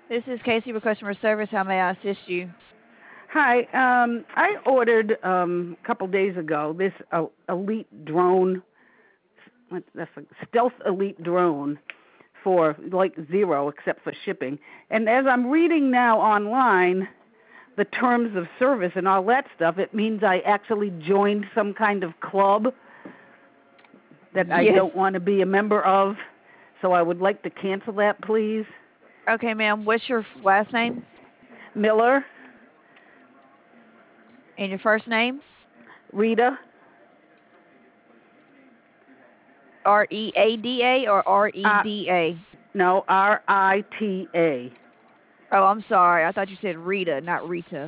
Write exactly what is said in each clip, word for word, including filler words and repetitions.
This is Casey with customer service. How may I assist you? Hi. Um, I ordered um, a couple days ago this uh, elite drone, what, that's a stealth elite drone for like zero except for shipping. And as I'm reading now online the terms of service and all that stuff, it means I actually joined some kind of club that I Yes. don't want to be a member of. So I would like to cancel that, please. Okay, ma'am. What's your f- last name Miller, and your first name? Rita, R E A D A or R E uh, D A? no, R I T A. Oh, I'm sorry. I thought you said Rita, not Rita.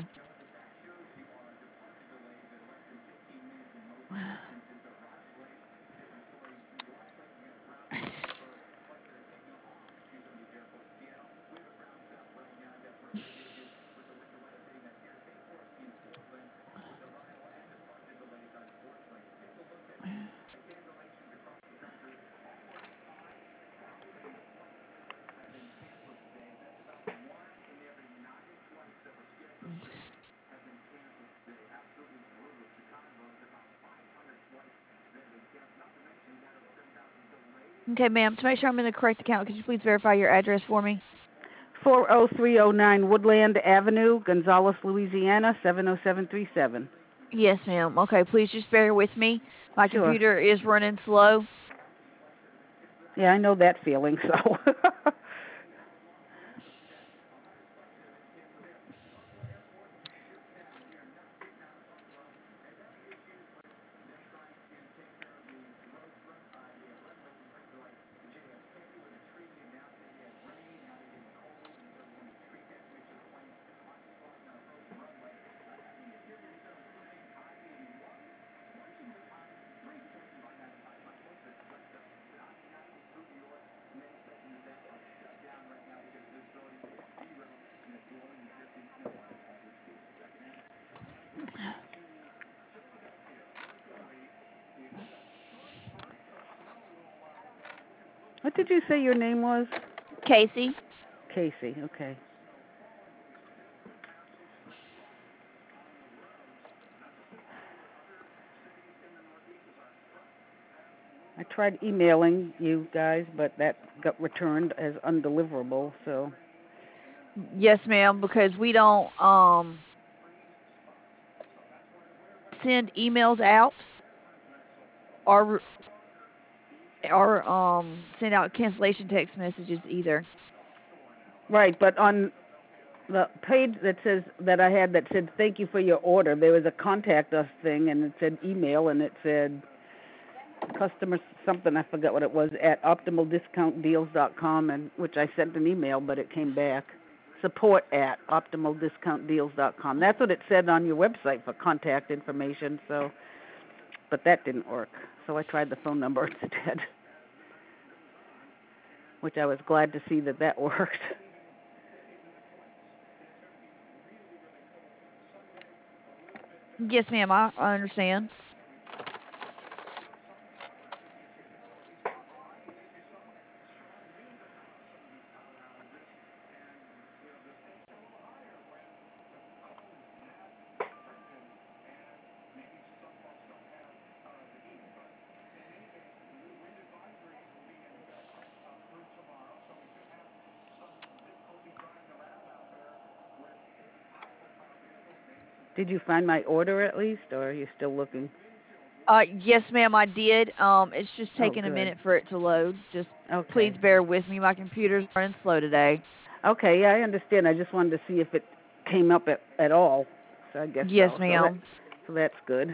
Okay, ma'am. To make sure I'm in the correct account, could you please verify your address for me? four oh three oh nine Woodland Avenue, Gonzales, Louisiana, seven oh seven three seven. Yes, ma'am. Okay, please just bear with me. My Sure. computer is running slow. Yeah, I know that feeling, so. What did you say your name was? Casey? Casey, okay. I tried emailing you guys, but that got returned as undeliverable, so. Yes, ma'am, because we don't um send emails out or or um send out cancellation text messages either. Right, but on the page that says that I had that said thank you for your order, there was a contact us thing, and it said email, and it said customer something, I forgot what it was, at optimal discount deals dot com, and which I sent an email, but it came back. Support at optimal discount deals dot com. That's what it said on your website for contact information, so, but that didn't work. So I tried the phone number instead, which I was glad to see that that worked. Yes, ma'am, I, I understand. Did you find my order at least, or are you still looking? Uh, yes, ma'am, I did. Um, it's just Oh, taking a good. minute for it to load. Just please Okay. bear with me. My computer's running slow today. Okay, yeah, I understand. I just wanted to see if it came up at, at all. So I guess Yes, so. So that ma'am. so that's good.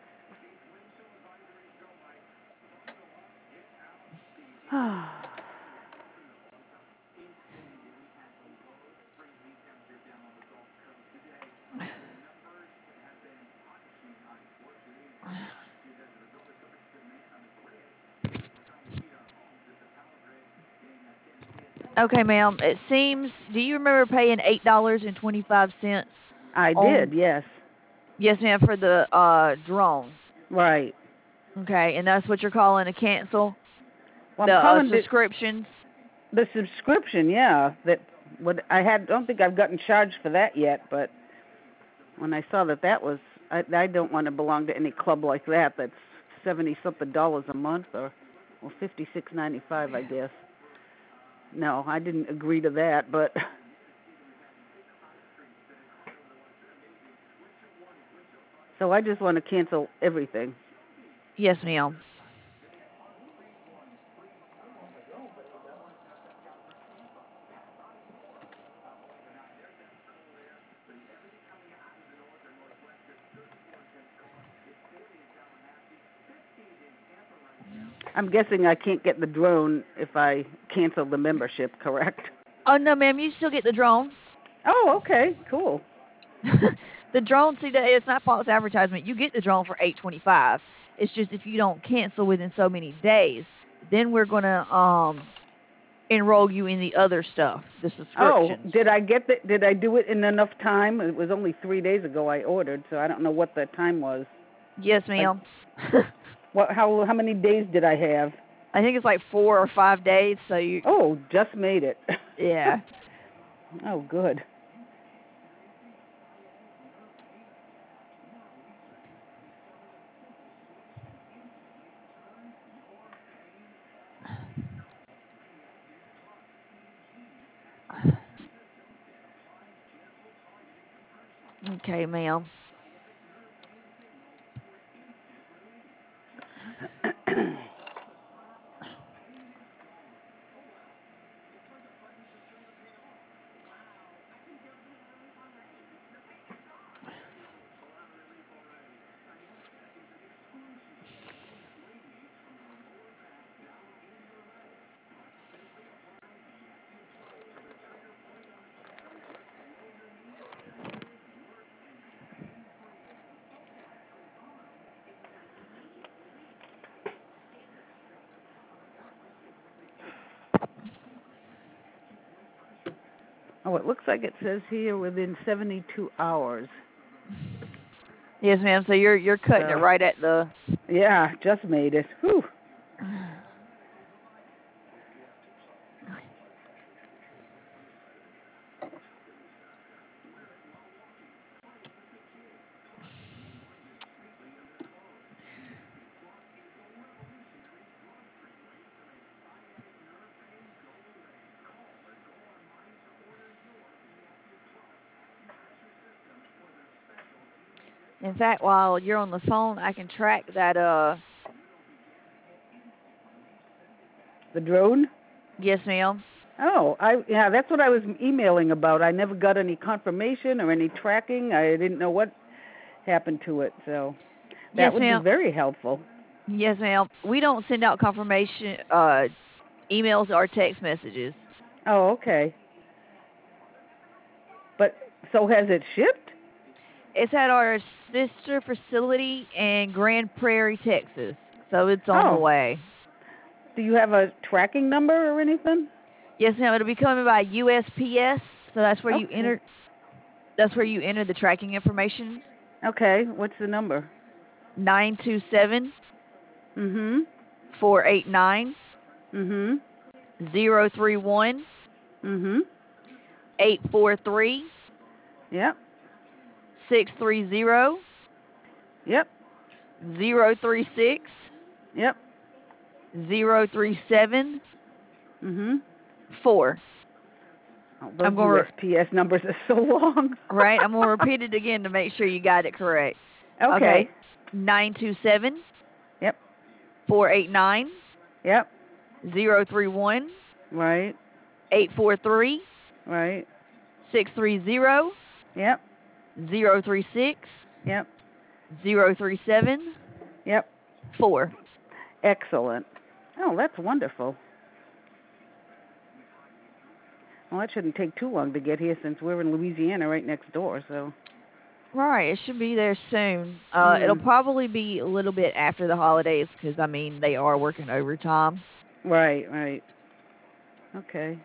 Okay, ma'am. It seems. Do you remember paying eight dollars and twenty five cents I on? did, yes. Yes, ma'am, for the uh drone. Right. Okay, and that's what you're calling a cancel Well, the I'm uh, calling the subscriptions. the subscription, yeah. That What I had, don't think I've gotten charged for that yet, but when I saw that that was, I, I don't want to belong to any club like that. That's seventy something dollars a month, or or fifty six ninety five, I guess. No, I didn't agree to that, but so I just want to cancel everything. Yes, ma'am. I'm guessing I can't get the drone if I cancel the membership, correct? Oh, no, ma'am, you still get the drone. Oh, okay, cool. The drone, see, that it's not false advertisement. You get the drone for eight twenty-five. It's just if you don't cancel within so many days, then we're gonna um enroll you in the other stuff, the Oh, subscriptions. did I get the, did I do it in enough time? It was only three days ago I ordered, so I don't know what the time was. Yes, ma'am. What? How how many days did I have? I think it's like four or five days. So you. Oh, just made it. Yeah. Oh, good. Okay, ma'am. Oh, it looks like it says here within seventy-two hours. Yes, ma'am. So you're you're cutting So, it right at the. yeah, just made it. Whew. In fact, while you're on the phone, I can track that. Uh. The drone? Yes, ma'am. Oh, I yeah, that's what I was emailing about. I never got any confirmation or any tracking. I didn't know what happened to it, so that Yes, would be ma'am. very helpful. Yes, ma'am. We don't send out confirmation uh emails or text messages. Oh, okay. But so has it shipped? It's at our sister facility in Grand Prairie, Texas. So it's on the Oh, way. do you have a tracking number or anything? Yes, ma'am. It'll be coming by U S P S. So that's where you Okay. enter. That's where you enter the tracking information. Okay, what's the number? Nine two seven Mhm. four eight nine Mhm. zero three one Mhm. eight four three Yep. six three zero Yep. zero three six Yep. zero three seven Mhm. four. Oh, those I'm going to U S P S numbers are so long. right. I'm going to repeat it again to make sure you got it correct. Okay. Okay. Nine two seven Yep. four eight nine Yep. zero three one Right. eight four three Right. six three zero Yep. zero three six Yep. zero three seven Yep. four. Excellent. Oh, that's wonderful. Well, that shouldn't take too long to get here since we're in Louisiana right next door, so. Right, it should be there soon. Uh, it'll Mm. probably be a little bit after the holidays because I mean they are working overtime. Right, right. Okay.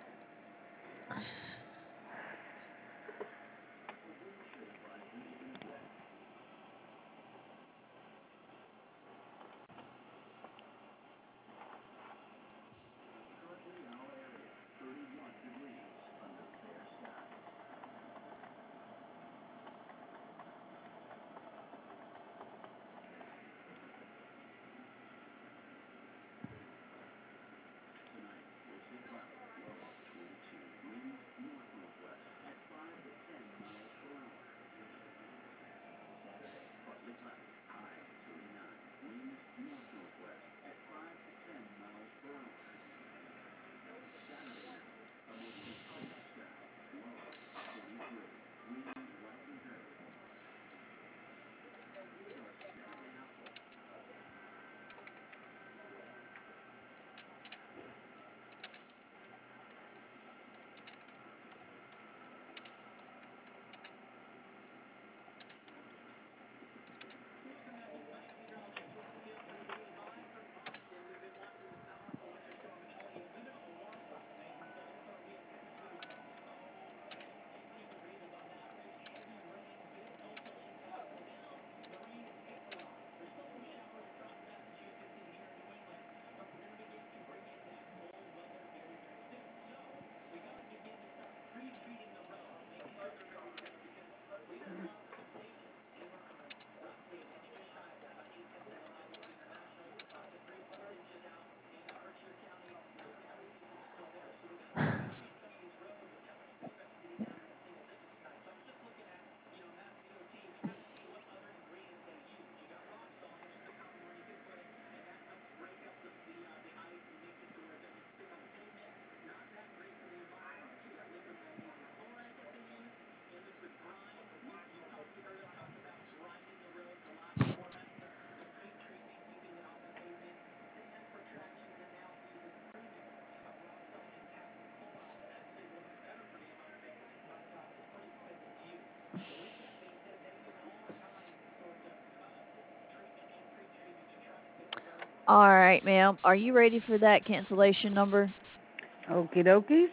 All right, ma'am. Are you ready for that cancellation number? Okie dokies.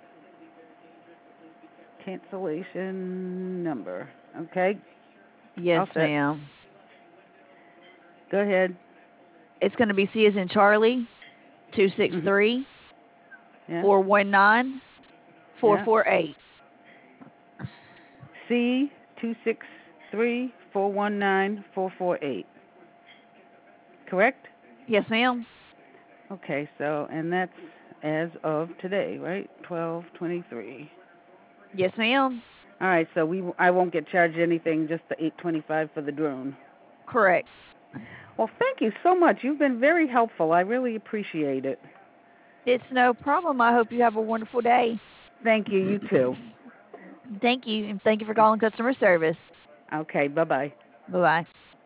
Cancellation number. Okay. Yes, All set. ma'am. Go ahead. It's going to be C as in Charlie, two six Mhm. three, Yeah. four one nine, four Yeah. four eight. C two six three four one nine four four eight. Correct? Yes, ma'am. Okay, so and that's as of today, right? Twelve twenty three. Yes, ma'am. All right, so we I won't get charged anything, just the eight twenty five for the drone. Correct. Well, thank you so much. You've been very helpful. I really appreciate it. It's no problem. I hope you have a wonderful day. Thank you. You too. Thank you, and thank you for calling customer service. Okay. Bye bye. Bye bye.